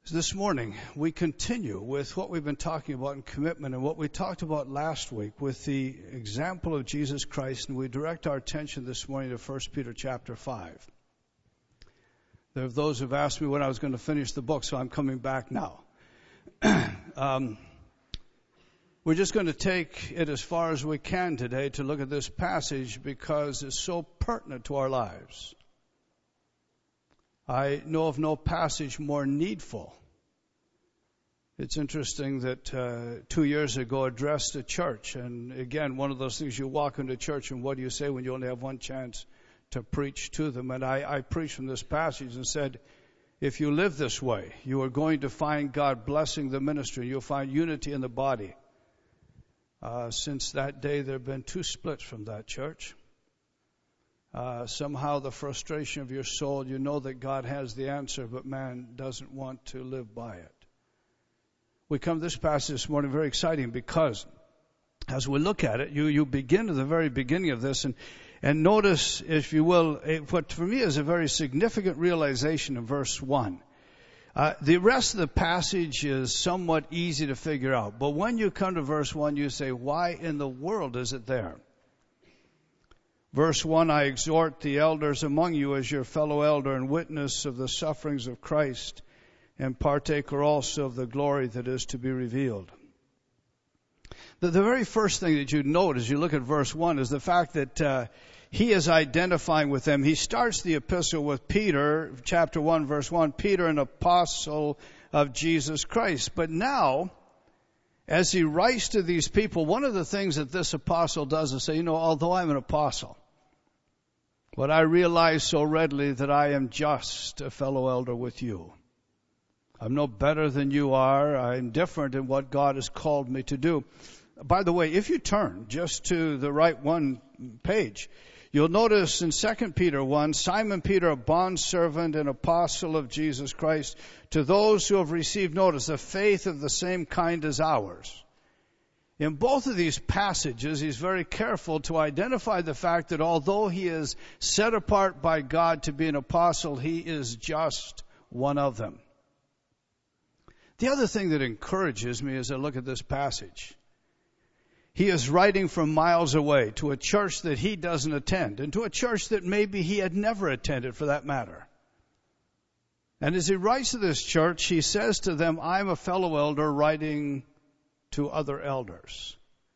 This morning, we continue with what we've been talking about in commitment and what we talked about last week with the example of Jesus Christ, and we direct our attention this morning to 1 Peter chapter 5. There are those who've asked me when I was going to finish the book, so I'm coming back now. We're just going to take it as far as we can today to look at this passage because it's so pertinent to our lives. I know of no passage more needful. It's interesting that 2 years ago I addressed a church, and again, one of those things, you walk into church and what do you say when you only have one chance to preach to them? And I preached from this passage and said, if you live this way, you are going to find God blessing the ministry. You'll find unity in the body. Since that day, there have been 2 splits from that church. Somehow the frustration of your soul, you know that God has the answer, but man doesn't want to live by it. We come to this passage this morning very exciting because as we look at it, you begin at the very beginning of this and notice, if you will, what for me is a very significant realization in verse 1. The rest of the passage is somewhat easy to figure out, but when you come to verse 1, you say, why in the world is it there? Verse 1, I exhort the elders among you as your fellow elder and witness of the sufferings of Christ and partaker also of the glory that is to be revealed. The very first thing that you note as you look at verse 1 is the fact that he is identifying with them. He starts the epistle with Peter, chapter 1, verse 1, Peter, an apostle of Jesus Christ. But now, as he writes to these people, one of the things that this apostle does is say, although I'm an apostle, but I realize so readily that I am just a fellow elder with you. I'm no better than you are. I'm different in what God has called me to do. By the way, if you turn just to the right one page, you'll notice in 2 Peter 1, Simon Peter, a bondservant and apostle of Jesus Christ, to those who have received notice, a faith of the same kind as ours. In both of these passages, he's very careful to identify the fact that although he is set apart by God to be an apostle, he is just one of them. The other thing that encourages me as I look at this passage, he is writing from miles away to a church that he doesn't attend and to a church that maybe he had never attended for that matter. And as he writes to this church, he says to them, I'm a fellow elder writing to other elders.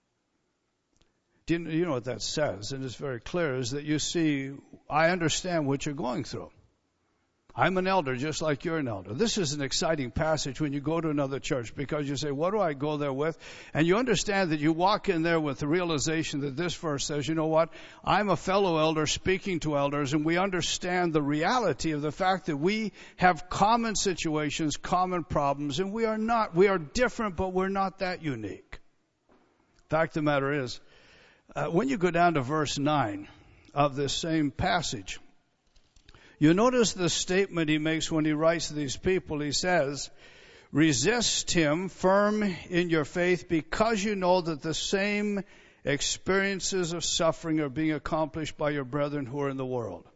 Do you know what that says? And it's very clear, is that you see, I understand what you're going through. I'm an elder just like you're an elder. This is an exciting passage when you go to another church because you say, what do I go there with? And you understand that you walk in there with the realization that this verse says, you know what? I'm a fellow elder speaking to elders, and we understand the reality of the fact that we have common situations, common problems, and we are different, but we're not that unique. Fact of the matter is, when you go down to verse 9 of this same passage, you notice the statement he makes when he writes to these people. He says, resist him firm in your faith because you know that the same experiences of suffering are being accomplished by your brethren who are in the world.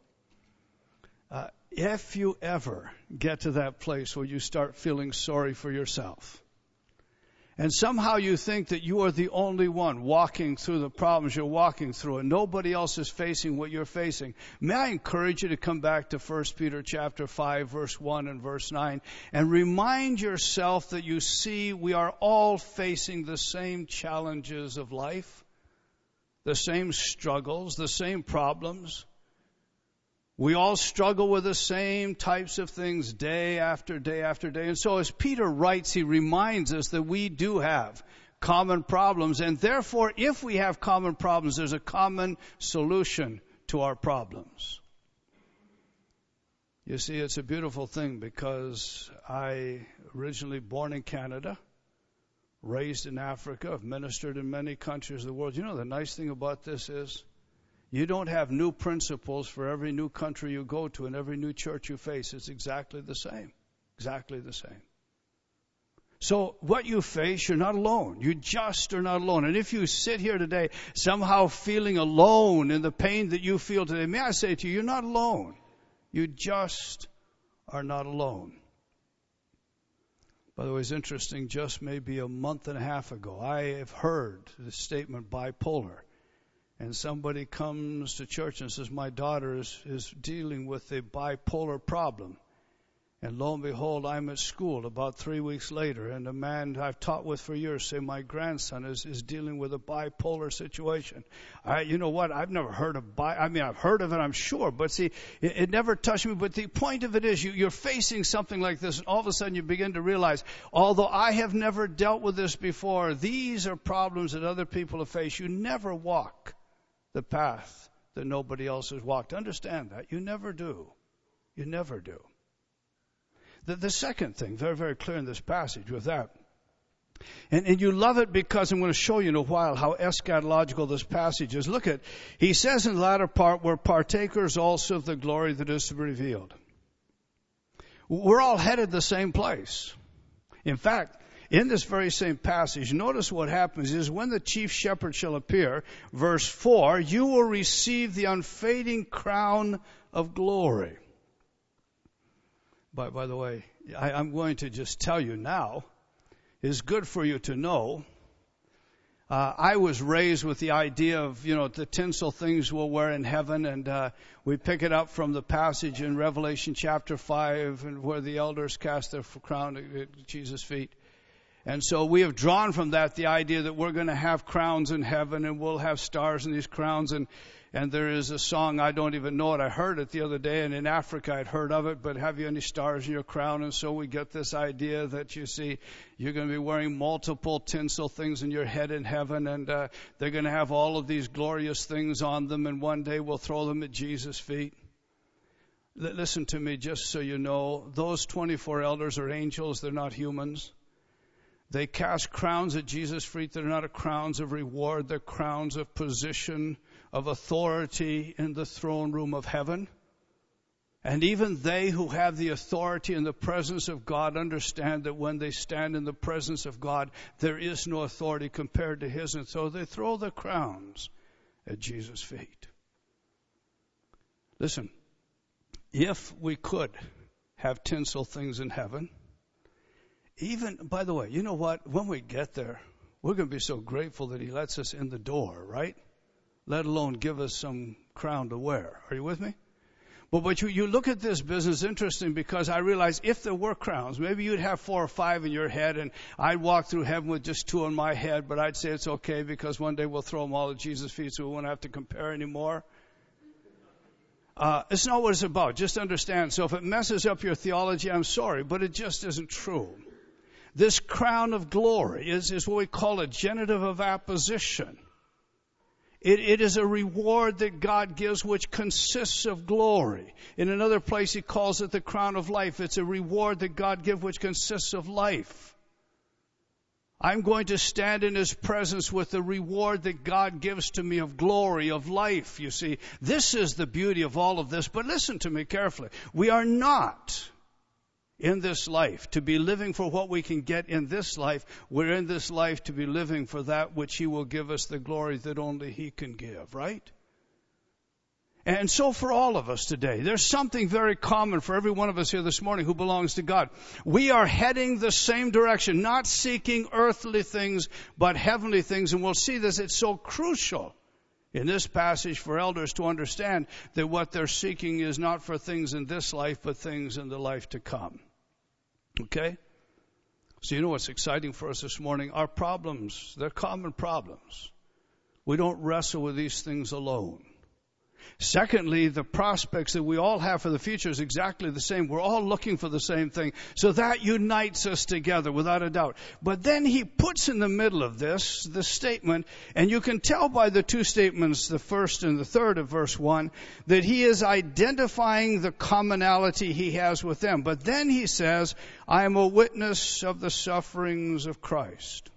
If you ever get to that place where you start feeling sorry for yourself, and somehow you think that you are the only one walking through the problems you're walking through and nobody else is facing what you're facing, may I encourage you to come back to 1 Peter chapter 5, verse 1 and verse 9, and remind yourself that you see we are all facing the same challenges of life, the same struggles, the same problems. We all struggle with the same types of things day after day after day. And so as Peter writes, he reminds us that we do have common problems. And therefore, if we have common problems, there's a common solution to our problems. You see, it's a beautiful thing because I originally born in Canada, raised in Africa, I've ministered in many countries of the world. You know, the nice thing about this is, you don't have new principles for every new country you go to and every new church you face. It's exactly the same. Exactly the same. So what you face, you're not alone. You just are not alone. And if you sit here today somehow feeling alone in the pain that you feel today, may I say to you, you're not alone. You just are not alone. By the way, it's interesting, just maybe a month and a half ago, I have heard the statement bipolar. And somebody comes to church and says, my daughter is dealing with a bipolar problem. And lo and behold, I'm at school about 3 weeks later, and a man I've taught with for years say my grandson is dealing with a bipolar situation. You know what? I've never heard of I've heard of it, I'm sure, but see, it never touched me. But the point of it is, you're facing something like this, and all of a sudden you begin to realize, although I have never dealt with this before, these are problems that other people have faced. You never walk the path that nobody else has walked. Understand that. You never do. You never do. The second thing, very, very clear in this passage with that. And you love it because I'm going to show you in a while how eschatological this passage is. Look at, he says in the latter part, we're partakers also of the glory that is to be revealed. We're all headed the same place. In fact, in this very same passage, notice what happens is when the chief shepherd shall appear, verse 4, you will receive the unfading crown of glory. By the way, I'm going to just tell you now, it's good for you to know. I was raised with the idea of, the tinsel things we'll wear in heaven, and we pick it up from the passage in Revelation chapter 5, and where the elders cast their crown at Jesus' feet. And so we have drawn from that the idea that we're going to have crowns in heaven, and we'll have stars in these crowns. And there is a song, I don't even know it. I heard it the other day, and in Africa I'd heard of it, but have you any stars in your crown? And so we get this idea that, you see, you're going to be wearing multiple tinsel things in your head in heaven, and they're going to have all of these glorious things on them, and one day we'll throw them at Jesus' feet. Listen to me, just so you know, those 24 elders are angels, they're not humans. They cast crowns at Jesus' feet. They're not crowns of reward. They're crowns of position, of authority in the throne room of heaven. And even they who have the authority in the presence of God understand that when they stand in the presence of God, there is no authority compared to His. And so they throw the crowns at Jesus' feet. Listen, if we could have tinsel things in heaven, even, by the way, you know what? When we get there, we're going to be so grateful that He lets us in the door, right? Let alone give us some crown to wear. Are you with me? But you look at this business, interesting, because I realize if there were crowns, maybe you'd have 4 or 5 in your head, and I'd walk through heaven with just 2 on my head, but I'd say it's okay because one day we'll throw them all at Jesus' feet so we won't have to compare anymore. It's not what it's about. Just understand. So if it messes up your theology, I'm sorry, but it just isn't true. This crown of glory is what we call a genitive of apposition. It is a reward that God gives which consists of glory. In another place He calls it the crown of life. It's a reward that God gives which consists of life. I'm going to stand in His presence with the reward that God gives to me of glory, of life. You see, this is the beauty of all of this. But listen to me carefully. We are not in this life to be living for what we can get in this life. We're in this life to be living for that which He will give us, the glory that only He can give, right? And so for all of us today, there's something very common for every one of us here this morning who belongs to God. We are heading the same direction, not seeking earthly things, but heavenly things. And we'll see this. It's so crucial in this passage for elders to understand that what they're seeking is not for things in this life, but things in the life to come. Okay? So you know what's exciting for us this morning? Our problems, they're common problems. We don't wrestle with these things alone. Secondly, the prospects that we all have for the future is exactly the same. We're all looking for the same thing. So that unites us together without a doubt. But then he puts in the middle of this, the statement, and you can tell by the 2 statements, the first and the third of verse 1, that he is identifying the commonality he has with them. But then he says, I am a witness of the sufferings of Christ.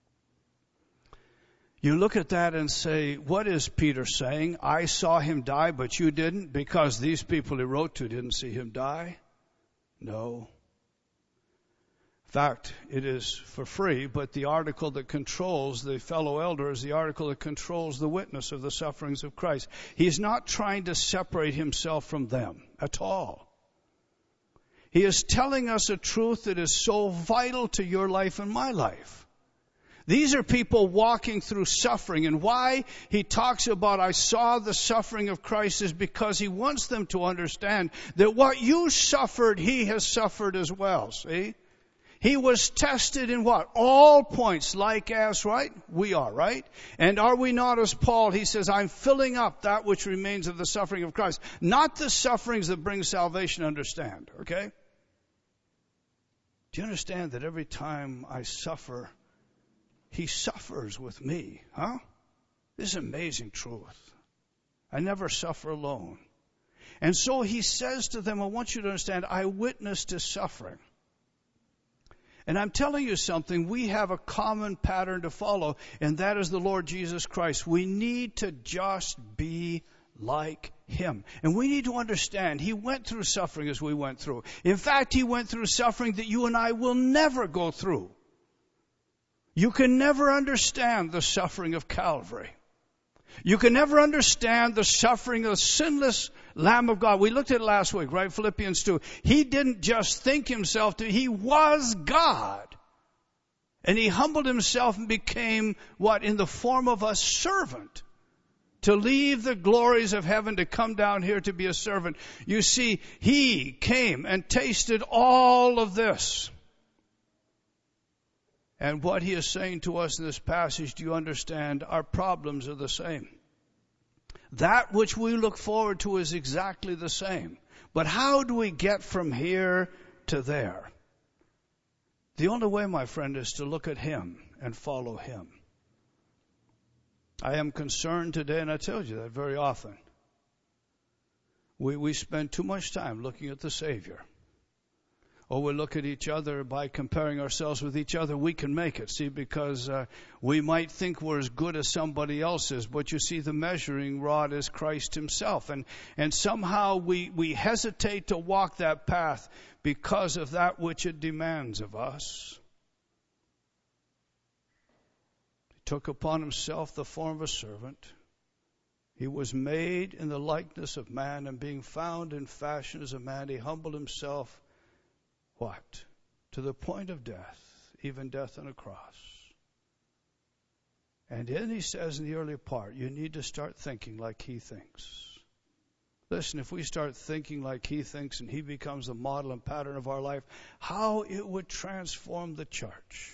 You look at that and say, what is Peter saying? I saw him die, but you didn't, because these people he wrote to didn't see him die? No. In fact, it is for free, but the article that controls the fellow elder is the article that controls the witness of the sufferings of Christ. He's not trying to separate himself from them at all. He is telling us a truth that is so vital to your life and my life. These are people walking through suffering, and why he talks about I saw the suffering of Christ is because he wants them to understand that what you suffered, he has suffered as well, see? He was tested in what? All points, like as, right? We are, right? And are we not as Paul? He says, I'm filling up that which remains of the suffering of Christ. Not the sufferings that bring salvation, understand, okay? Do you understand that every time I suffer, he suffers with me, huh? This is amazing truth. I never suffer alone. And so he says to them, I want you to understand, I witnessed his suffering. And I'm telling you something, we have a common pattern to follow, and that is the Lord Jesus Christ. We need to just be like him. And we need to understand, he went through suffering as we went through. In fact, he went through suffering that you and I will never go through. You can never understand the suffering of Calvary. You can never understand the suffering of the sinless Lamb of God. We looked at it last week, right? Philippians 2. He didn't just think himself, he was God. And he humbled himself and became what? In the form of a servant. To leave the glories of heaven to come down here to be a servant. You see, he came and tasted all of this. And what he is saying to us in this passage, do you understand? Our problems are the same. That which we look forward to is exactly the same. But how do we get from here to there? The only way, my friend, is to look at him and follow him. I am concerned today, and I tell you that very often. We spend too much time looking at the Savior. Or we look at each other by comparing ourselves with each other. We can make it, see, because we might think we're as good as somebody else is. But you see, the measuring rod is Christ himself. And somehow we hesitate to walk that path because of that which it demands of us. He took upon himself the form of a servant. He was made in the likeness of man, and being found in fashion as a man, he humbled himself. What? To the point of death, even death on a cross. And then he says in the earlier part, you need to start thinking like he thinks. Listen, if we start thinking like he thinks and he becomes the model and pattern of our life, how it would transform the church.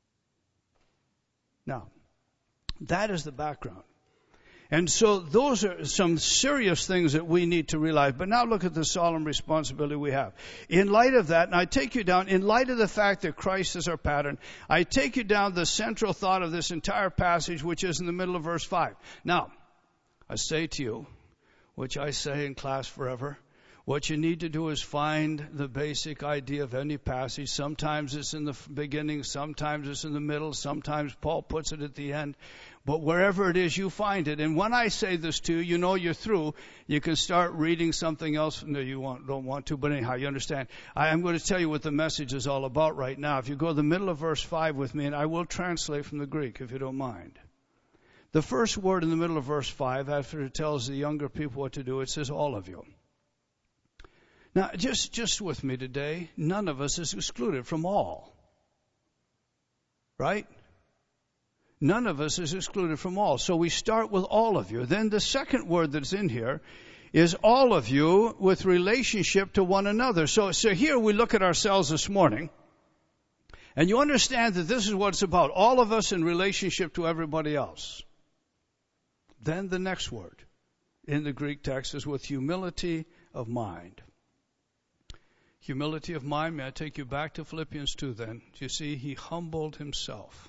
Now, that is the background. And so those are some serious things that we need to realize. But now look at the solemn responsibility we have. In light of that, and I take you down, in light of the fact that Christ is our pattern, I take you down the central thought of this entire passage, which is in the middle of verse 5. Now, I say to you, which I say in class forever, what you need to do is find the basic idea of any passage. Sometimes it's in the beginning, sometimes it's in the middle, sometimes Paul puts it at the end. But wherever it is, you find it. And when I say this to you, you know you're through. You can start reading something else. No, you don't want to, but anyhow, you understand. I'm going to tell you what the message is all about right now. If you go to the middle of verse 5 with me, and I will translate from the Greek, if you don't mind. The first word in the middle of verse 5, after it tells the younger people what to do, it says, all of you. Now, just with me today, none of us is excluded from all. Right? None of us is excluded from all. So we start with all of you. Then the second word that's in here is all of you with relationship to one another. So here we look at ourselves this morning, and you understand that this is what it's about. All of us in relationship to everybody else. Then the next word in the Greek text is with humility of mind. Humility of mind. May I take you back to Philippians 2 then? You see, he humbled himself.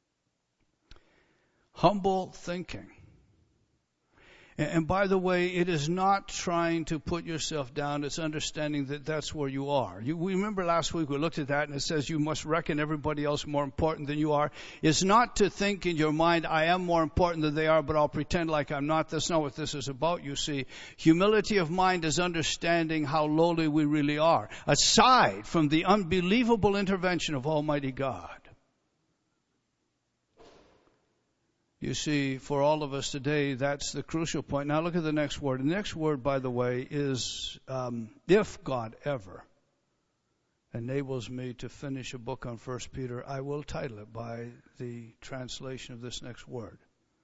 Humble thinking. And by the way, it is not trying to put yourself down. It's understanding that that's where you are. We remember last week we looked at that and it says you must reckon everybody else more important than you are. It's not to think in your mind, I am more important than they are, but I'll pretend like I'm not. That's not what this is about, you see. Humility of mind is understanding how lowly we really are, aside from the unbelievable intervention of Almighty God. You see, for all of us today, that's the crucial point. Now look at the next word. The next word, by the way, is if God ever. enables me to finish a book on 1 Peter, I will title it by the translation of this next word.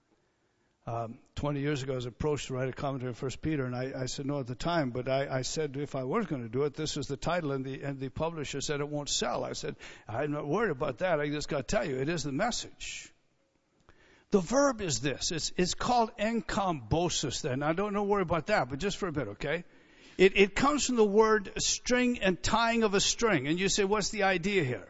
20 years ago, I was approached to write a commentary on 1 Peter, and I said no at the time, but I said if I was going to do it, this is the title, and the publisher said it won't sell. I said, I'm not worried about that. I just got to tell you, it is the message. The verb is this. It's called enkambosis then. Now, don't worry about that, but just for a bit, okay? It comes from the word string and tying of a string. And you say, what's the idea here?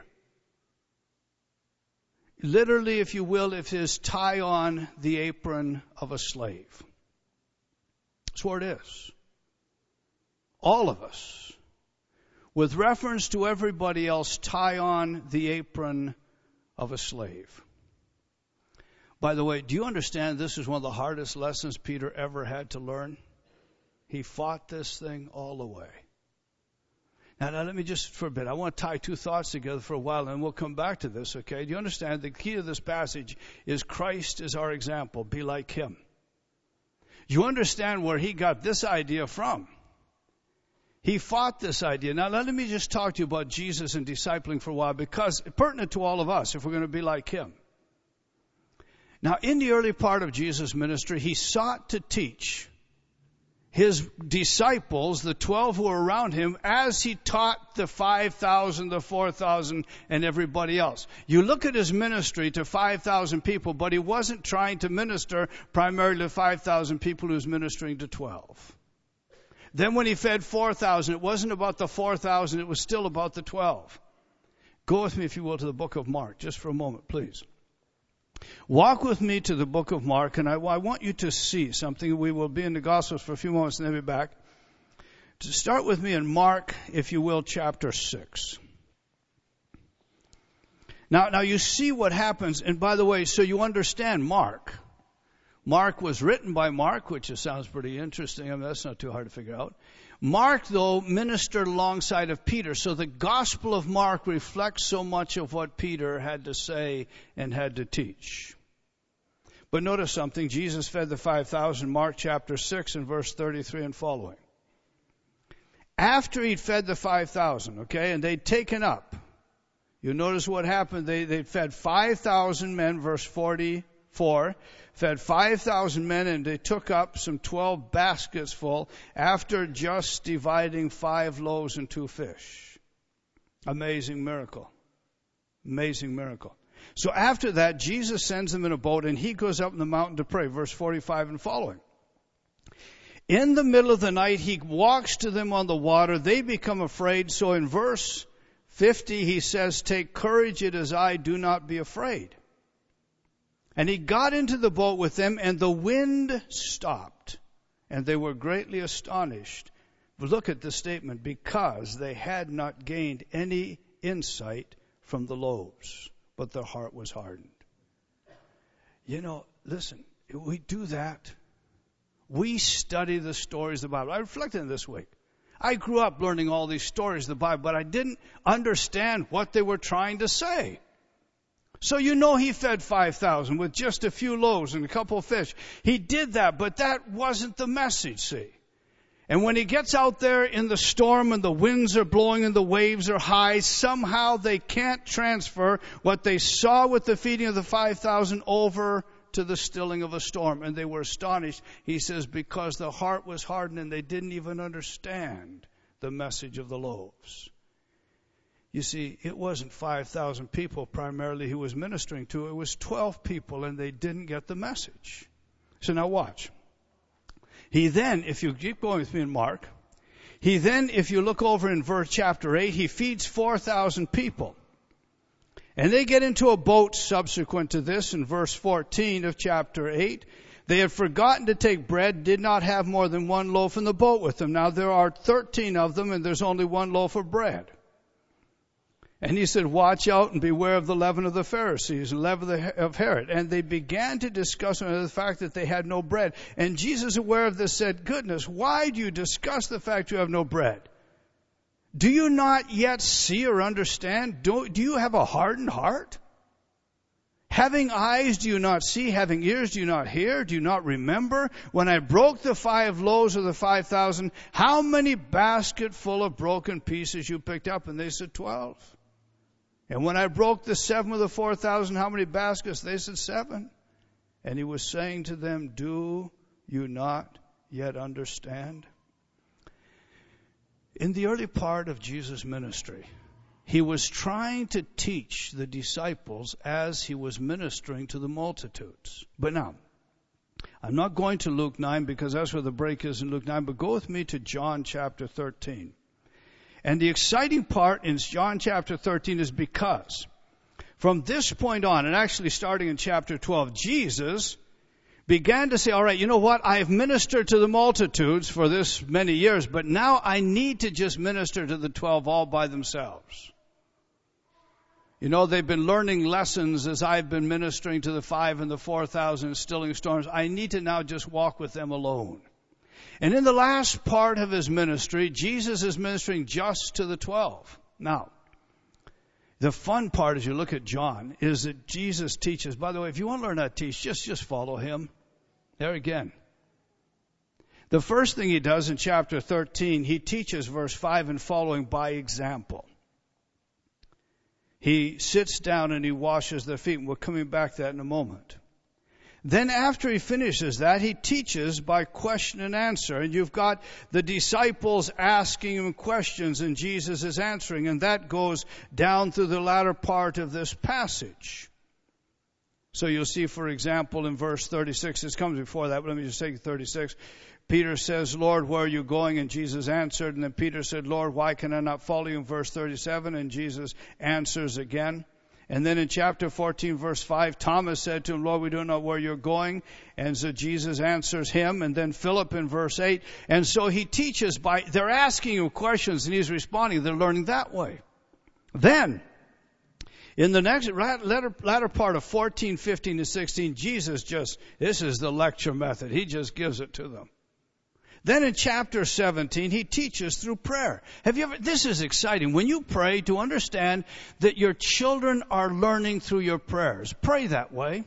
Literally, if you will, it is tie on the apron of a slave. That's what it is. All of us, with reference to everybody else, tie on the apron of a slave. By the way, do you understand this is one of the hardest lessons Peter ever had to learn? He fought this thing all the way. Now let me just for a bit. I want to tie two thoughts together for a while, and we'll come back to this, okay? Do you understand the key to this passage is Christ is our example. Be like him. You understand where he got this idea from. He fought this idea. Now let me just talk to you about Jesus and discipling for a while, because it's pertinent to all of us if we're going to be like him. Now, in the early part of Jesus' ministry, he sought to teach his disciples, the 12 who were around him, as he taught the 5,000, the 4,000, and everybody else. You look at his ministry to 5,000 people, but he wasn't trying to minister primarily to 5,000 people. He was ministering to 12. Then when he fed 4,000, it wasn't about the 4,000, it was still about the 12. Go with me, if you will, to the book of Mark, just for a moment, please. Walk with me to the book of Mark, and I want you to see something. We will be in the Gospels for a few moments and then be back. To start with me in Mark, if you will, chapter 6. Now you see what happens, and by the way, so you understand Mark. Mark was written by Mark, which sounds pretty interesting. I mean, that's not too hard to figure out. Mark, though, ministered alongside of Peter. So the Gospel of Mark reflects so much of what Peter had to say and had to teach. But notice something. Jesus fed the 5,000, Mark chapter 6 and verse 33 and following. After he'd fed the 5,000, okay, and they'd taken up. You notice what happened. They fed 5,000 men, verse 44. Fed 5,000 men, and they took up some 12 baskets full after just dividing 5 loaves and 2 fish. Amazing miracle. Amazing miracle. So after that, Jesus sends them in a boat, and he goes up in the mountain to pray. Verse 45 and following. In the middle of the night, he walks to them on the water. They become afraid. So in verse 50, he says, "Take courage, it is I, do not be afraid." And he got into the boat with them, and the wind stopped, and they were greatly astonished. But look at the statement, because they had not gained any insight from the loaves, but their heart was hardened. You know, listen, we do that. We study the stories of the Bible. I reflected on this week. I grew up learning all these stories of the Bible, but I didn't understand what they were trying to say. So you know he fed 5,000 with just a few loaves and a couple of fish. He did that, but that wasn't the message, see. And when he gets out there in the storm and the winds are blowing and the waves are high, somehow they can't transfer what they saw with the feeding of the 5,000 over to the stilling of a storm. And they were astonished, he says, because the heart was hardened and they didn't even understand the message of the loaves. You see, it wasn't 5,000 people primarily he was ministering to. It was 12 people, and they didn't get the message. So now watch. He then, if you keep going with me in Mark, if you look over in verse chapter 8, he feeds 4,000 people. And they get into a boat subsequent to this in verse 14 of chapter 8. They had forgotten to take bread, did not have more than 1 loaf in the boat with them. Now there are 13 of them, and there's only 1 loaf of bread. And he said, watch out and beware of the leaven of the Pharisees and leaven of Herod. And they began to discuss the fact that they had no bread. And Jesus, aware of this, said, goodness, why do you discuss the fact you have no bread? Do you not yet see or understand? Do you have a hardened heart? Having eyes, do you not see? Having ears, do you not hear? Do you not remember? When I broke the 5 loaves of the 5,000, how many basketful of broken pieces you picked up? And they said 12. And when I broke the 7 of the 4,000, how many baskets? They said 7. And he was saying to them, do you not yet understand? In the early part of Jesus' ministry, he was trying to teach the disciples as he was ministering to the multitudes. But now, I'm not going to Luke 9 because that's where the break is in Luke 9, but go with me to John chapter 13. And the exciting part in John chapter 13 is because from this point on, and actually starting in chapter 12, Jesus began to say, all right, you know what? I have ministered to the multitudes for this many years, but now I need to just minister to the 12 all by themselves. You know, they've been learning lessons as I've been ministering to the 5 and the 4,000 stilling storms. I need to now just walk with them alone. And in the last part of his ministry, Jesus is ministering just to the 12. Now, the fun part as you look at John is that Jesus teaches. By the way, if you want to learn how to teach, just follow him. There again. The first thing he does in chapter 13, he teaches verse 5 and following by example. He sits down and he washes their feet. And we're coming back to that in a moment. Then after he finishes that, he teaches by question and answer. And you've got the disciples asking him questions and Jesus is answering. And that goes down through the latter part of this passage. So you'll see, for example, in verse 36, this comes before that, but let me just take 36. Peter says, Lord, where are you going? And Jesus answered. And then Peter said, Lord, why can I not follow you? In verse 37, and Jesus answers again. And then in chapter 14, verse 5, Thomas said to him, Lord, we don't know where you're going. And so Jesus answers him. And then Philip in verse 8. And so he teaches they're asking him questions and he's responding. They're learning that way. Then, in the next latter part of 14, 15, and 16, Jesus this is the lecture method. He just gives it to them. Then in chapter 17, he teaches through prayer. This is exciting. When you pray, to understand that your children are learning through your prayers. Pray that way.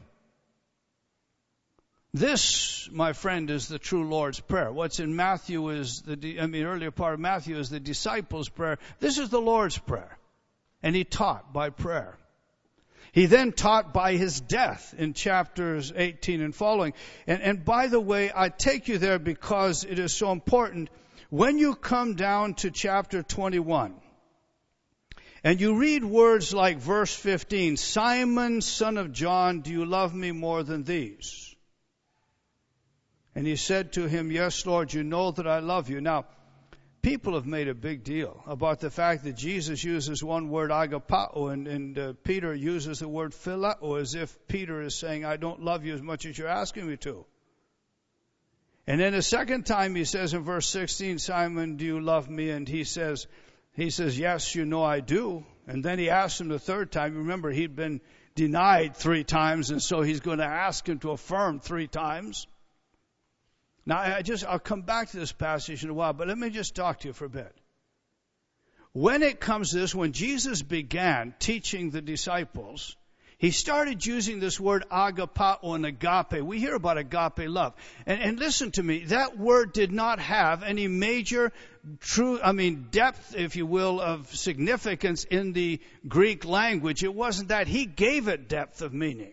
This, my friend, is the true Lord's Prayer. What's in Matthew earlier part of Matthew is the disciples' prayer. This is the Lord's Prayer. And he taught by prayer. He then taught by his death in chapters 18 and following. And by the way, I take you there because it is so important. When you come down to chapter 21, and you read words like verse 15, Simon, son of John, do you love me more than these? And he said to him, yes, Lord, you know that I love you. Now, people have made a big deal about the fact that Jesus uses one word, agapao, and Peter uses the word phileo, as if Peter is saying, I don't love you as much as you're asking me to. And then a second time he says in verse 16, Simon, do you love me? And he says, yes, you know I do. And then he asks him the third time. Remember, he'd been denied 3 times, and so he's going to ask him to affirm 3 times. Now, I'll come back to this passage in a while, but let me just talk to you for a bit. When it comes to this, when Jesus began teaching the disciples, he started using this word agapao and agape. We hear about agape love. And listen to me, that word did not have any major depth, if you will, of significance in the Greek language. It wasn't that. He gave it depth of meaning.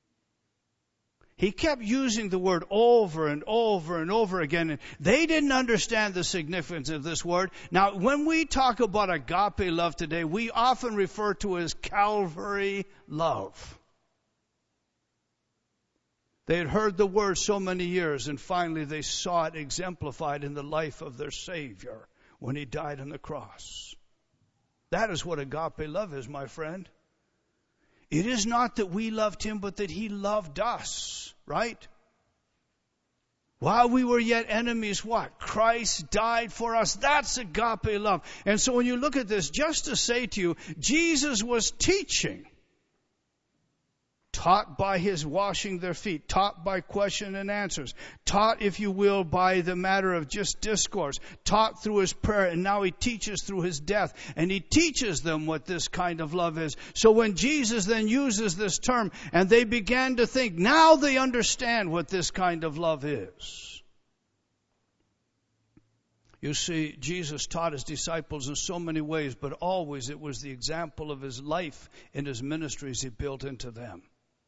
He kept using the word over and over and over again. And they didn't understand the significance of this word. Now, when we talk about agape love today, we often refer to it as Calvary love. They had heard the word so many years, and finally they saw it exemplified in the life of their Savior when he died on the cross. That is what agape love is, my friend. It is not that we loved him, but that he loved us, right? While we were yet enemies, what? Christ died for us. That's agape love. And so when you look at this, just to say to you, Jesus was teaching. taught by his washing their feet, taught by question and answers, taught, if you will, by the matter of just discourse, taught through his prayer, and now he teaches through his death, and he teaches them what this kind of love is. So when Jesus then uses this term, and they began to think, now they understand what this kind of love is. You see, Jesus taught his disciples in so many ways, but always it was the example of his life and his ministries he built into them.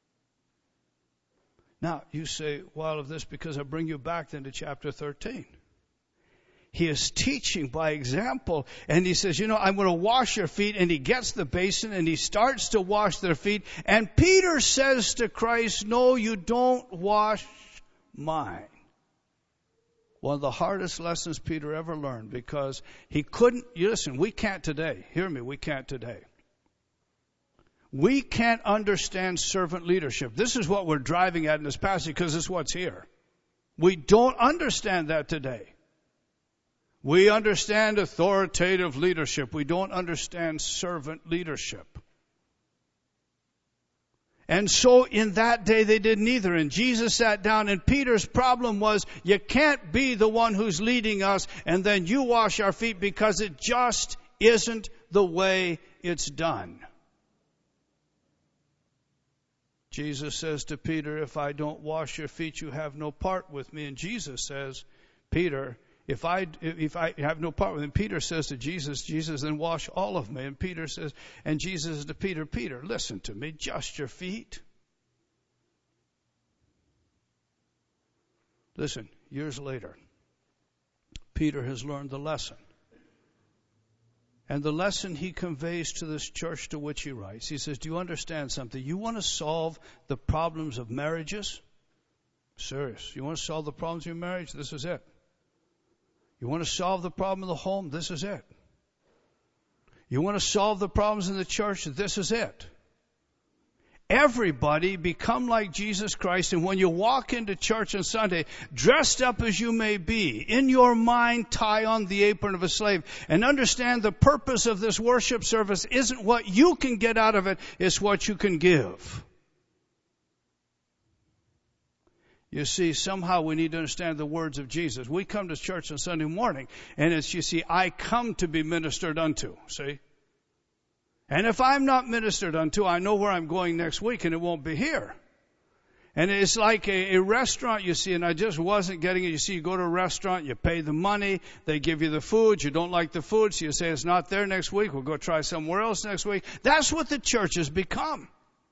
Now, you say, well, of this, because I bring you back then to chapter 13. He is teaching by example, and he says, I'm going to wash your feet, and he gets the basin, and he starts to wash their feet, and Peter says to Christ, no, you don't wash mine. One of the hardest lessons Peter ever learned, because he couldn't, listen, we can't today. Hear me, we can't today. We can't understand servant leadership. This is what we're driving at in this passage because it's what's here. We don't understand that today. We understand authoritative leadership. We don't understand servant leadership. And so in that day they didn't either. And Jesus sat down, and Peter's problem was, you can't be the one who's leading us and then you wash our feet, because it just isn't the way it's done. Jesus says to Peter, if I don't wash your feet, you have no part with me. And Jesus says, Peter, if I have no part with him, Peter says to Jesus, then wash all of me. And Jesus says to Peter, Peter, listen to me, just your feet. Listen, years later, Peter has learned the lesson. And the lesson he conveys to this church to which he writes, he says, do you understand something? You want to solve the problems of marriages? Serious. You want to solve the problems of your marriage? This is it. You want to solve the problem of the home? This is it. You want to solve the problems in the church? This is it. Everybody become like Jesus Christ, and when you walk into church on Sunday, dressed up as you may be, in your mind tie on the apron of a slave, and understand the purpose of this worship service isn't what you can get out of it, it's what you can give. You see, somehow we need to understand the words of Jesus. We come to church on Sunday morning, and it's, you see, I come to be ministered unto, see? And if I'm not ministered unto, I know where I'm going next week, and it won't be here. And it's like a restaurant, you see, and I just wasn't getting it. You see, you go to a restaurant, you pay the money, they give you the food, you don't like the food, so you say it's not there next week, we'll go try somewhere else next week. That's what the church has become.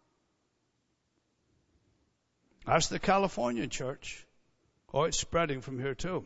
That's the Californian church. Oh, it's spreading from here too.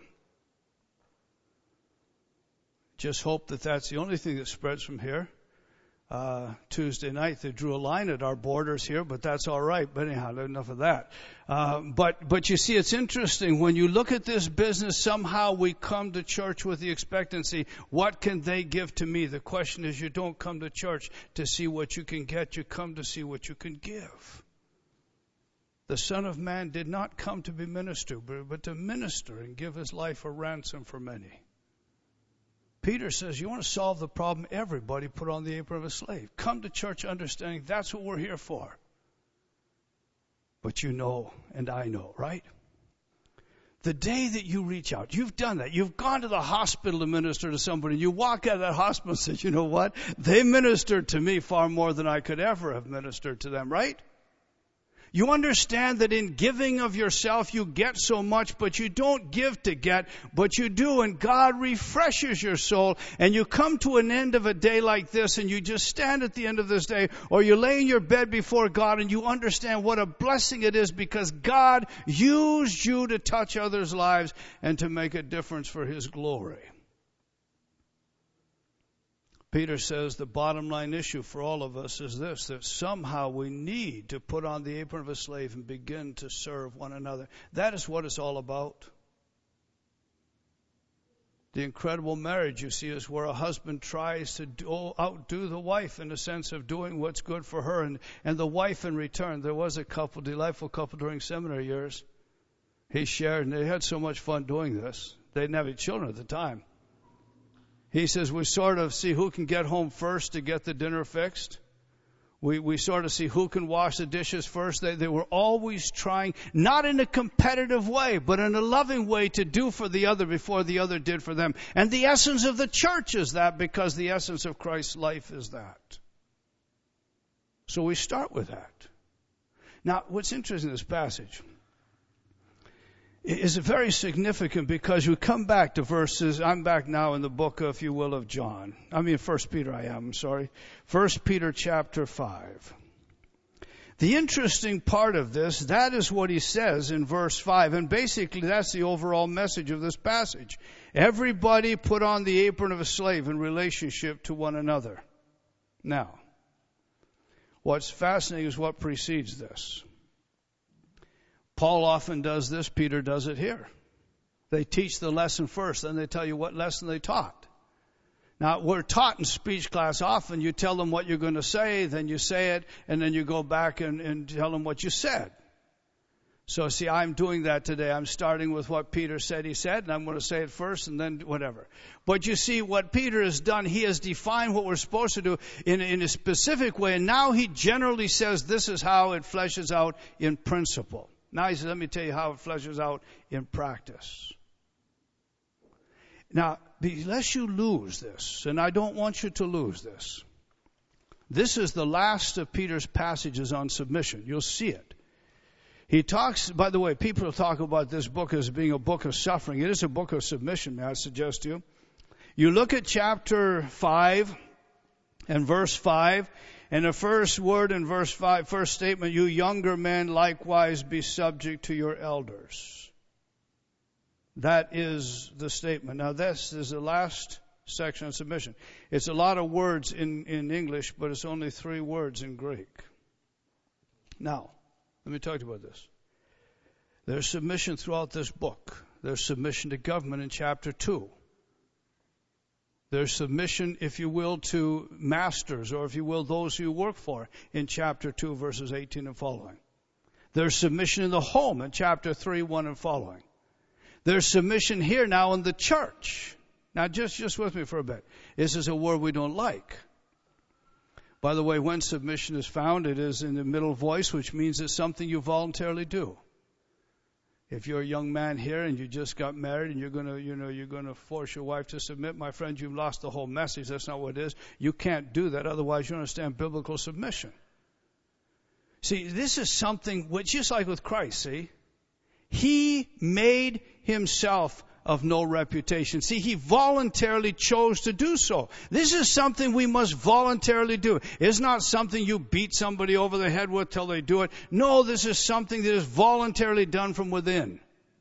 Just hope that that's the only thing that spreads from here. Tuesday night they drew a line at our borders here, but that's all right. But anyhow, enough of that. But you see, it's interesting when you look at this business. Somehow we come to church with the expectancy, what can they give to me? The question is, you don't come to church to see what you can get. You come to see what you can give. The Son of Man did not come to be ministered, but to minister and give his life a ransom for many. Peter says, you want to solve the problem, everybody put on the apron of a slave. Come to church understanding that's what we're here for. But you know, and I know, right? The day that you reach out, you've done that. You've gone to the hospital to minister to somebody. You walk out of that hospital and say, you know what? They ministered to me far more than I could ever have ministered to them, right? You understand that in giving of yourself, you get so much, but you don't give to get, but you do, and God refreshes your soul, and you come to an end of a day like this, and you just stand at the end of this day, or you lay in your bed before God, and you understand what a blessing it is because God used you to touch others' lives and to make a difference for His glory. Peter says the bottom line issue for all of us is this, that somehow we need to put on the apron of a slave and begin to serve one another. That is what it's all about. The incredible marriage, you see, is where a husband tries to outdo the wife in the sense of doing what's good for her. And the wife in return, there was a couple, delightful couple during seminary years. He shared, and they had so much fun doing this. They didn't have any children at the time. He says, we sort of see who can get home first to get the dinner fixed. We sort of see who can wash the dishes first. They were always trying, not in a competitive way, but in a loving way, to do for the other before the other did for them. And the essence of the church is that, because the essence of Christ's life is that. So we start with that. Now, what's interesting in this passage is very significant, because you come back to verses, I'm back now in the book, if you will, of John. 1 Peter I'm sorry. 1 Peter chapter 5. The interesting part of this, that is what he says in verse 5. And basically that's the overall message of this passage. Everybody put on the apron of a slave in relationship to one another. Now, what's fascinating is what precedes this. Paul often does this. Peter does it here. They teach the lesson first, then they tell you what lesson they taught. Now, we're taught in speech class often. You tell them what you're going to say, then you say it, and then you go back and tell them what you said. So, see, I'm doing that today. I'm starting with what Peter said he said, and I'm going to say it first, and then whatever. But you see, what Peter has done, he has defined what we're supposed to do in a specific way, and now he generally says this is how it fleshes out in principle. Now he says, let me tell you how it fleshes out in practice. Now, unless you lose this, and I don't want you to lose this, this is the last of Peter's passages on submission. You'll see it. He talks, by the way, people talk about this book as being a book of suffering. It is a book of submission, may I suggest to you. You look at chapter 5 and verse 5, and the first word in verse 5, first statement, you younger men likewise be subject to your elders. That is the statement. Now this is the last section on submission. It's a lot of words in English, but it's only 3 words in Greek. Now, let me talk to you about this. There's submission throughout this book. There's submission to government in chapter 2. There's submission, if you will, to masters, or if you will, those who you work for, in chapter 2, verses 18 and following. There's submission in the home in chapter 3, 1 and following. There's submission here now in the church. Now, just with me for a bit. This is a word we don't like. By the way, when submission is found, it is in the middle voice, which means it's something you voluntarily do. If you're a young man here and you just got married and you're going to force your wife to submit, my friend, you've lost the whole message. That's not what it is. You can't do that. Otherwise, you understand biblical submission. See, this is something which, just like with Christ, see, he made himself of no reputation. See, he voluntarily chose to do so. This is something we must voluntarily do. It's not something you beat somebody over the head with till they do it. No, this is something that is voluntarily done from within.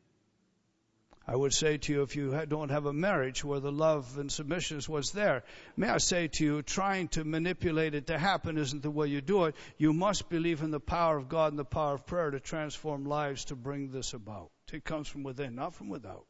I would say to you, if you don't have a marriage where the love and submission is what's there, may I say to you, trying to manipulate it to happen isn't the way you do it. You must believe in the power of God and the power of prayer to transform lives to bring this about. It comes from within, not from without.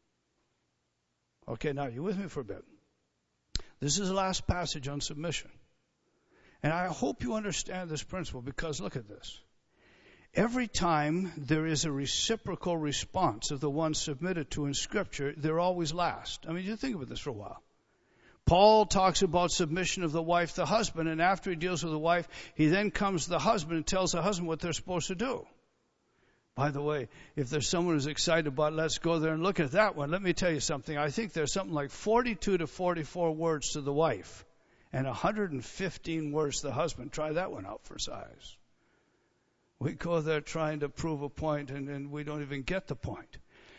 Okay, now you with me for a bit. This is the last passage on submission. And I hope you understand this principle, because look at this. Every time there is a reciprocal response of the one submitted to in Scripture, they're always last. I mean, you think about this for a while. Paul talks about submission of the wife to the husband, and after he deals with the wife, he then comes to the husband and tells the husband what they're supposed to do. By the way, if there's someone who's excited about let's go there and look at that one, let me tell you something. I think there's something like 42 to 44 words to the wife and 115 words to the husband. Try that one out for size. We go there trying to prove a point, and we don't even get the point.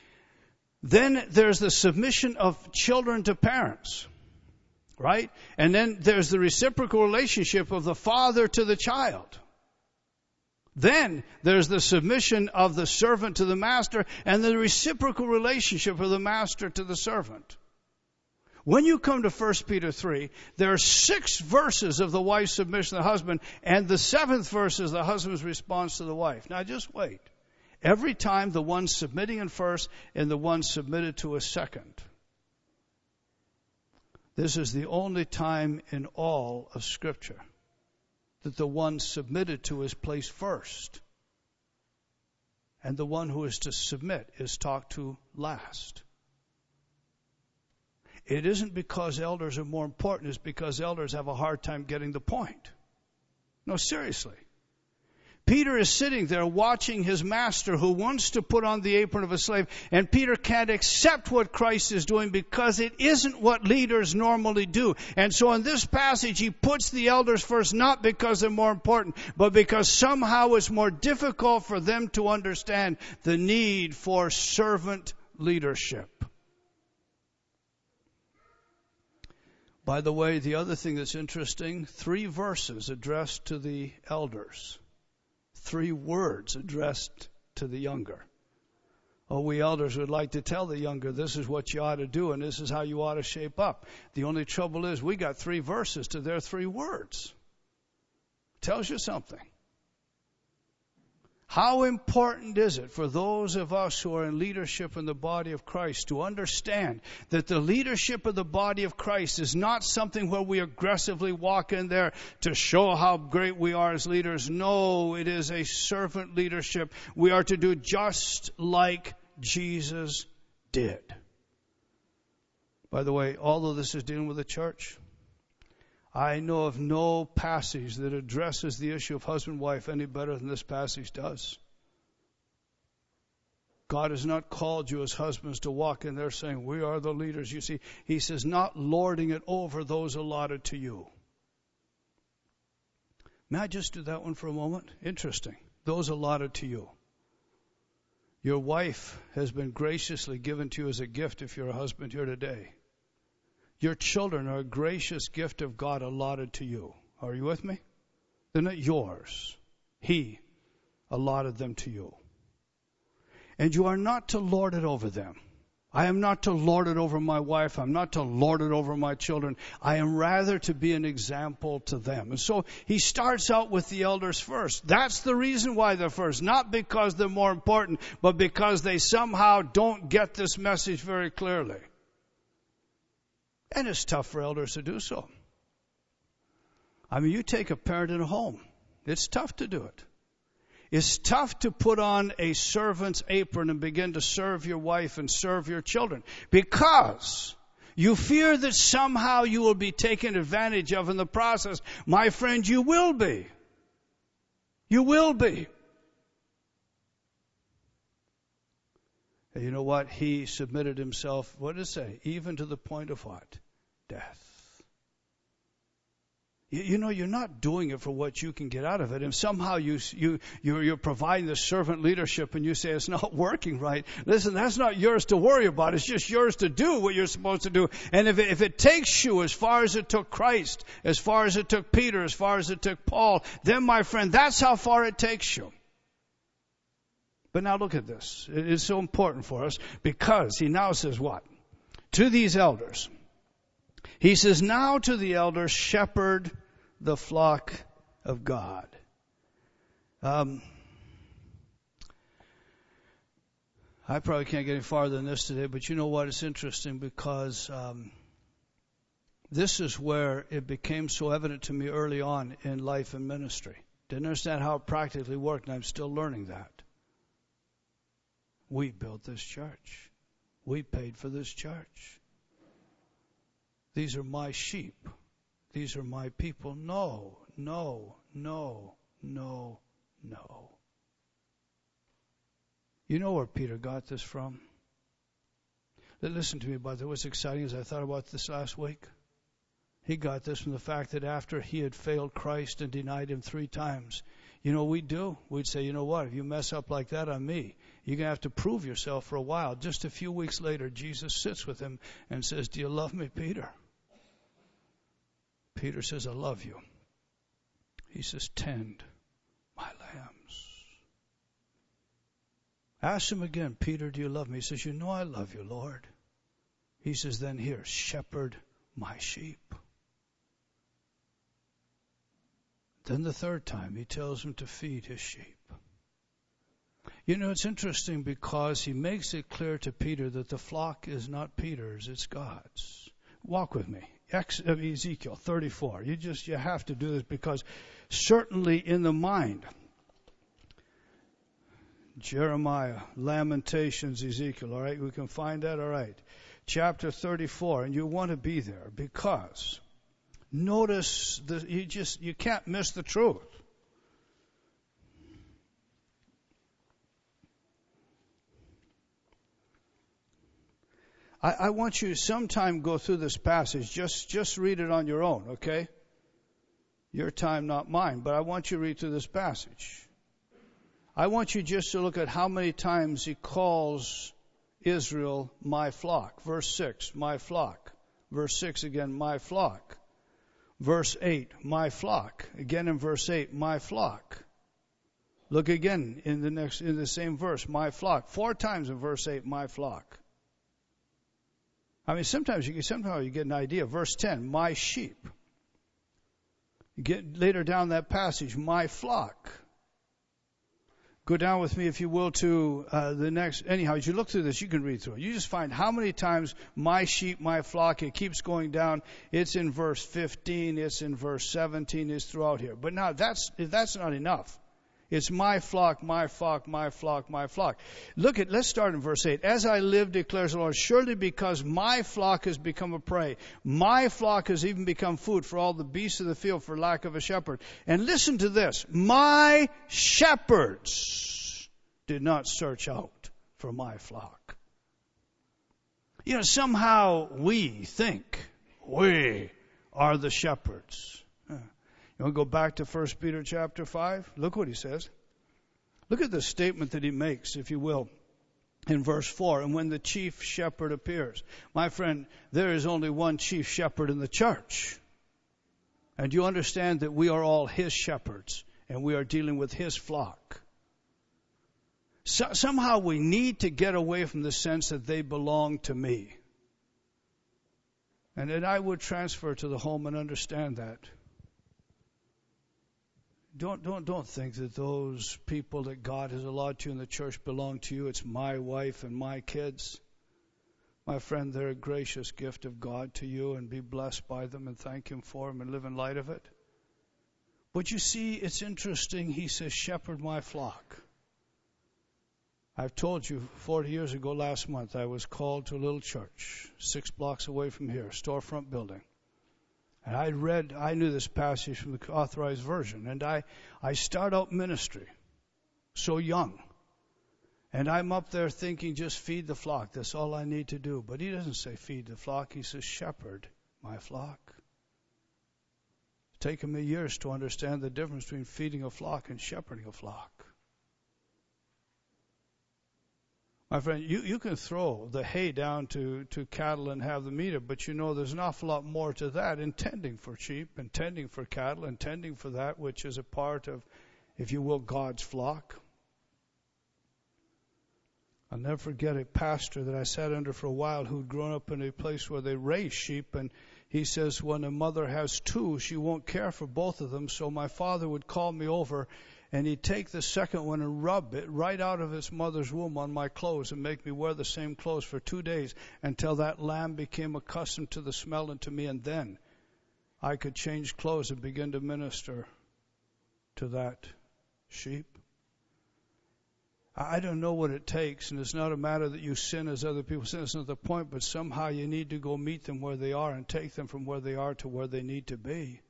Then there's the submission of children to parents, right? And then there's the reciprocal relationship of the father to the child. Then there's the submission of the servant to the master and the reciprocal relationship of the master to the servant. When you come to 1 Peter 3, there are 6 verses of the wife's submission to the husband, and the 7th verse is the husband's response to the wife. Now just wait. Every time the one submitting in first and the one submitted to a second. This is the only time in all of Scripture that the one submitted to is placed first. And the one who is to submit is talked to last. It isn't because elders are more important, it's because elders have a hard time getting the point. No, seriously. Peter is sitting there watching his master who wants to put on the apron of a slave, and Peter can't accept what Christ is doing because it isn't what leaders normally do. And so in this passage, he puts the elders first, not because they're more important, but because somehow it's more difficult for them to understand the need for servant leadership. By the way, the other thing that's interesting, 3 verses addressed to the elders. 3 words addressed to the younger. Oh, we elders would like to tell the younger, this is what you ought to do and this is how you ought to shape up. The only trouble is we got 3 verses to their 3 words. Tells you something. How important is it for those of us who are in leadership in the body of Christ to understand that the leadership of the body of Christ is not something where we aggressively walk in there to show how great we are as leaders. No, it is a servant leadership. We are to do just like Jesus did. By the way, although this is dealing with the church, I know of no passage that addresses the issue of husband-wife any better than this passage does. God has not called you as husbands to walk in there saying, we are the leaders. You see, he says, not lording it over those allotted to you. May I just do that one for a moment? Interesting. Those allotted to you. Your wife has been graciously given to you as a gift if you're a husband here today. Your children are a gracious gift of God allotted to you. Are you with me? They're not yours. He allotted them to you. And you are not to lord it over them. I am not to lord it over my wife. I'm not to lord it over my children. I am rather to be an example to them. And so he starts out with the elders first. That's the reason why they're first. Not because they're more important, but because they somehow don't get this message very clearly. And it's tough for elders to do so. I mean, you take a parent in a home. It's tough to do it. It's tough to put on a servant's apron and begin to serve your wife and serve your children because you fear that somehow you will be taken advantage of in the process. My friend, you will be. You will be. And you know what? He submitted himself, what did it say? Even to the point of what? Death. You know, you're not doing it for what you can get out of it. And somehow you're providing the servant leadership and you say it's not working right. Listen, that's not yours to worry about. It's just yours to do what you're supposed to do. And if it takes you as far as it took Christ, as far as it took Peter, as far as it took Paul, then, my friend, that's how far it takes you. But now look at this. It is so important for us because he now says what? To these elders. He says, now to the elders, shepherd the flock of God. I probably can't get any farther than this today, but you know what? It's interesting because this is where it became so evident to me early on in life and ministry. Didn't understand how it practically worked, and I'm still learning that. We built this church. We paid for this church. These are my sheep. These are my people. No, no, no, no, no. You know where Peter got this from? Listen to me about that. What's exciting is I thought about this last week. He got this from the fact that after he had failed Christ and denied him 3 times, you know what we'd do? We'd say, you know what? If you mess up like that on me, you're going to have to prove yourself for a while. Just a few weeks later, Jesus sits with him and says, do you love me, Peter? Peter says, I love you. He says, tend my lambs. Ask him again, Peter, do you love me? He says, you know I love you, Lord. He says, then here, shepherd my sheep. Then the 3rd time, he tells him to feed his sheep. You know, it's interesting because he makes it clear to Peter that the flock is not Peter's, it's God's. Walk with me. Ezekiel 34. You have to do this because certainly in the mind, Jeremiah, Lamentations, Ezekiel, all right? We can find that, all right. Chapter 34, and you want to be there because Notice you can't miss the truth. I want you to sometime go through this passage. Just read it on your own, okay? Your time, not mine. But I want you to read through this passage. I want you just to look at how many times he calls Israel my flock. Verse 6, my flock. Verse 6 again, my flock. Verse 8, my flock. Again in verse 8, my flock. Look again in the same verse, my flock. 4 times in verse 8, my flock. I mean, sometimes you get an idea. Verse 10, my sheep. You get later down that passage, my flock. Go down with me, if you will, to the next. Anyhow, as you look through this, you can read through it. You just find how many times my sheep, my flock, it keeps going down. It's in verse 15, it's in verse 17, it's throughout here. But now that's not enough. It's my flock, my flock, my flock, my flock. Let's start in verse 8. As I live, declares the Lord, surely because my flock has become a prey, my flock has even become food for all the beasts of the field for lack of a shepherd. And listen to this. My shepherds did not search out for my flock. You know, somehow we think we are the shepherds. You want to go back to 1 Peter chapter 5? Look what he says. Look at the statement that he makes, if you will, in verse 4. And when the chief shepherd appears. My friend, there is only one chief shepherd in the church. And you understand that we are all his shepherds. And we are dealing with his flock. Somehow we need to get away from the sense that they belong to me. And then I would transfer to the home and understand that. Don't think that those people that God has allowed to in the church belong to you. It's my wife and my kids. My friend, they're a gracious gift of God to you, and be blessed by them and thank him for them and live in light of it. But you see, it's interesting. He says, shepherd my flock. I've told you 40 years ago last month, I was called to a little church 6 blocks away from here, storefront building. And I knew this passage from the Authorized Version. And I start out ministry so young. And I'm up there thinking, just feed the flock. That's all I need to do. But he doesn't say feed the flock. He says shepherd my flock. It's taken me years to understand the difference between feeding a flock and shepherding a flock. My friend, you can throw the hay down to cattle and have them eat it, but you know there's an awful lot more to that, intending for sheep, intending for cattle, intending for that which is a part of, if you will, God's flock. I'll never forget a pastor that I sat under for a while who'd grown up in a place where they raise sheep, and he says when a mother has 2, she won't care for both of them, so my father would call me over and he'd take the second one and rub it right out of its mother's womb on my clothes and make me wear the same clothes for 2 days until that lamb became accustomed to the smell and to me. And then I could change clothes and begin to minister to that sheep. I don't know what it takes, and it's not a matter that you sin as other people sin. It's not the point, but somehow you need to go meet them where they are and take them from where they are to where they need to be.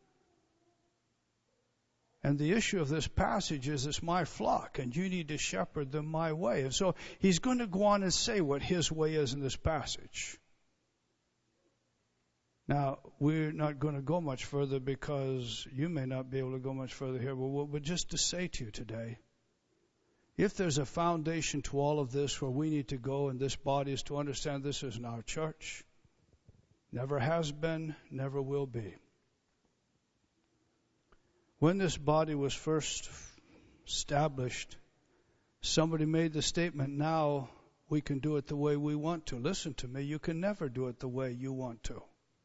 And the issue of this passage is it's my flock, and you need to shepherd them my way. And so he's going to go on and say what his way is in this passage. Now, we're not going to go much further because you may not be able to go much further here, but just to say to you today, if there's a foundation to all of this where we need to go, and this body is to understand this isn't our church, never has been, never will be. When this body was first established, somebody made the statement, now we can do it the way we want to. Listen to me, you can never do it the way you want to.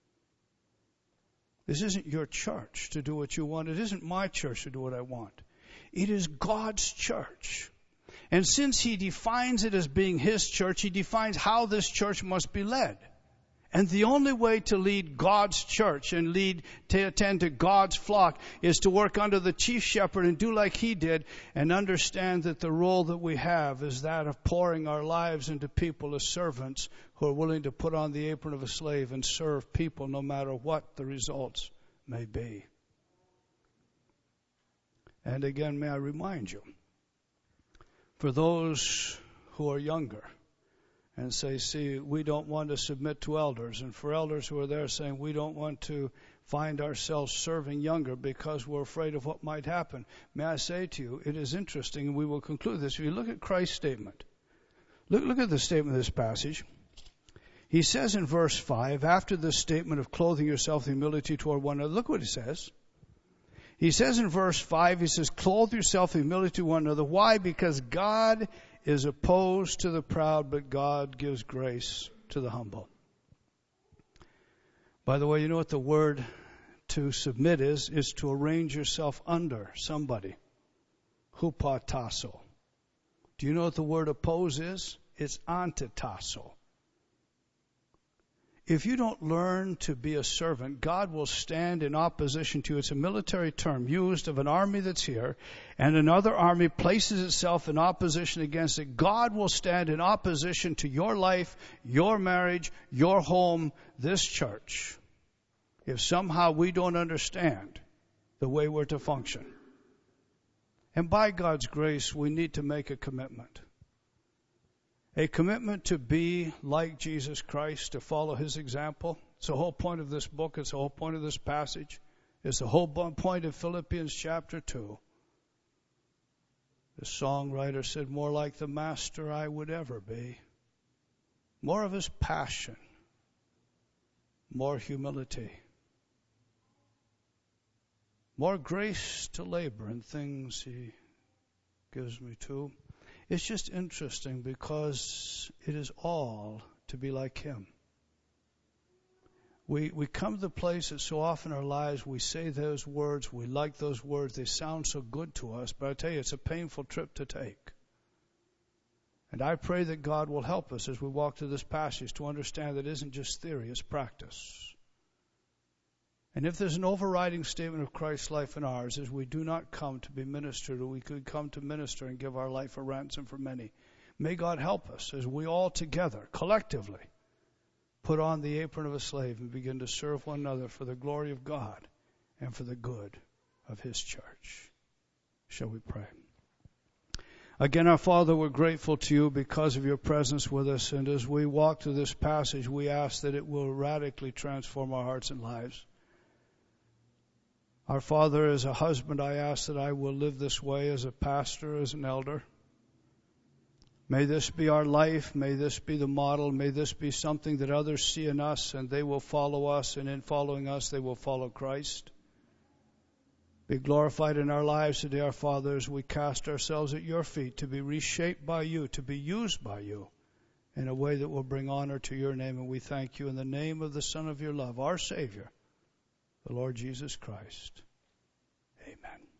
This isn't your church to do what you want. It isn't my church to do what I want. It is God's church. And since he defines it as being his church, he defines how this church must be led. And the only way to lead God's church and to attend to God's flock is to work under the chief shepherd and do like he did and understand that the role that we have is that of pouring our lives into people as servants who are willing to put on the apron of a slave and serve people no matter what the results may be. And again, may I remind you, for those who are younger and say, see, we don't want to submit to elders, and for elders who are there saying we don't want to find ourselves serving younger because we're afraid of what might happen, may I say to you, it is interesting, and we will conclude this. If you look at Christ's statement, look at the statement of this passage. He says in verse 5, after the statement of clothing yourself in humility toward one another, look what he says. He says in verse 5, he says, clothe yourself in humility to one another. Why? Because God is opposed to the proud, but God gives grace to the humble. By the way, you know what the word to submit is to arrange yourself under somebody. Hupatasso. Do you know what the word oppose is? It's antitasso. If you don't learn to be a servant, God will stand in opposition to you. It's a military term used of an army that's here, and another army places itself in opposition against it. God will stand in opposition to your life, your marriage, your home, this church, if somehow we don't understand the way we're to function. And by God's grace, we need to make a commitment. A commitment to be like Jesus Christ, to follow his example. It's the whole point of this book. It's the whole point of this passage. It's the whole point of Philippians chapter 2. The songwriter said, more like the master I would ever be. More of his passion. More humility. More grace to labor in things he gives me to. It's just interesting because it is all to be like him. We come to the place that so often in our lives we say those words, we like those words, they sound so good to us, but I tell you, it's a painful trip to take. And I pray that God will help us as we walk through this passage to understand that it isn't just theory, it's practice. And if there's an overriding statement of Christ's life in ours, is we do not come to be ministered, or we could come to minister and give our life a ransom for many. May God help us as we all together, collectively, put on the apron of a slave and begin to serve one another for the glory of God and for the good of his church. Shall we pray? Again, our Father, we're grateful to you because of your presence with us. And as we walk through this passage, we ask that it will radically transform our hearts and lives. Our Father, as a husband, I ask that I will live this way as a pastor, as an elder. May this be our life. May this be the model. May this be something that others see in us and they will follow us. And in following us, they will follow Christ. Be glorified in our lives today, our Father, as we cast ourselves at your feet to be reshaped by you, to be used by you in a way that will bring honor to your name. And we thank you in the name of the Son of your love, our Savior, the Lord Jesus Christ. Amen.